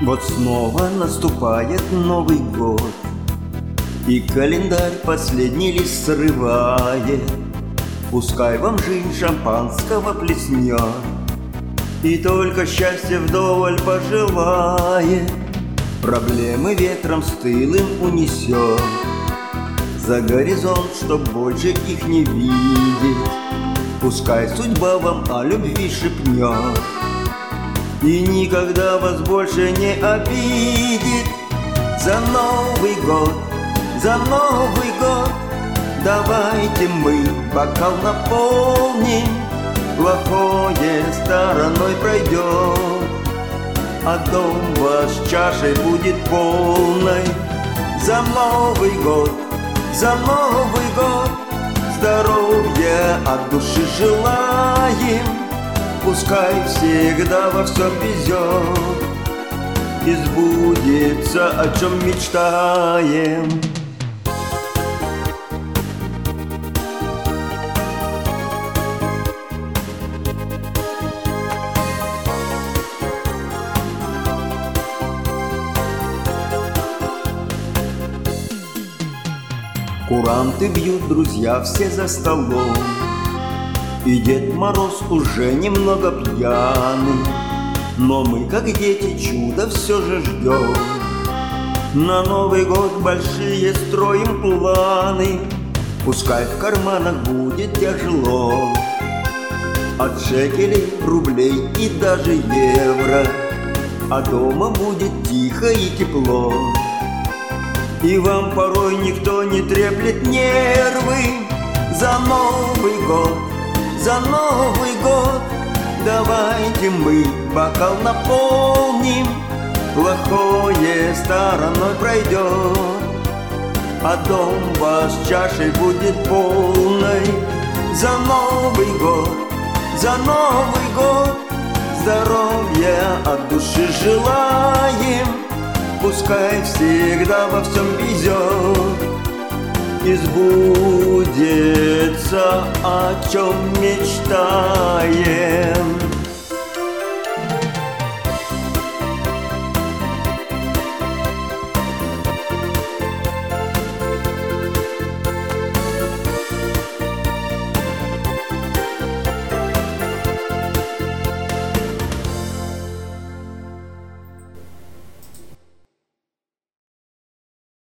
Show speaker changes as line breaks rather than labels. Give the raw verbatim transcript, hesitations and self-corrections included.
Вот снова наступает Новый год, и календарь последний лист срывает. Пускай вам жизнь шампанского плеснет, и только счастье вдоволь пожелает. Проблемы ветром стылым унесет за горизонт, чтоб больше их не видеть. Пускай судьба вам о любви шепнет и никогда вас больше не обидит. За Новый год, за Новый год давайте мы бокал наполним. Плохое стороной пройдет, а дом ваш чашей будет полной. За Новый год, за Новый год здоровья от души желаем. Пускай всегда во всем везет и сбудется, о чем мечтаем. Куранты бьют друзья все за столом, и Дед Мороз уже немного пьяный, но мы, как дети, чудо все же ждем. На Новый год большие строим планы, пускай в карманах будет тяжело от шекелей, рублей и даже евро, а дома будет тихо и тепло. И вам порой никто не треплет нервы. За Новый год, за Новый год давайте мы бокал наполним. Плохое стороной пройдет, а дом ваш чашей будет полной. За Новый год, за Новый год здоровья от души желаем. Пускай всегда во всем везет и сбудется, о чем мечтаем.